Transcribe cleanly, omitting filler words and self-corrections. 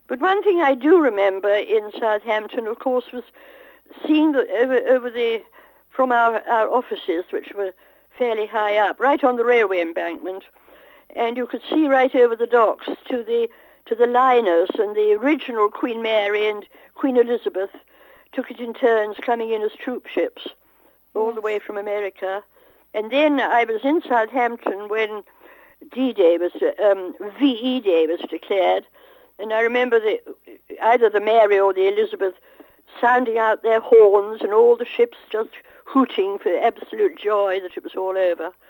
But one thing I do remember in Southampton, of course, was seeing from our offices, which were fairly high up, right on the railway embankment, and you could see right over the docks to the liners, and the original Queen Mary and Queen Elizabeth took it in turns coming in as troop ships all the way from America. And then I was in Southampton when D-Day was, VE Day was declared, and I remember either the Mary or the Elizabeth sounding out their horns and all the ships just hooting for absolute joy that it was all over.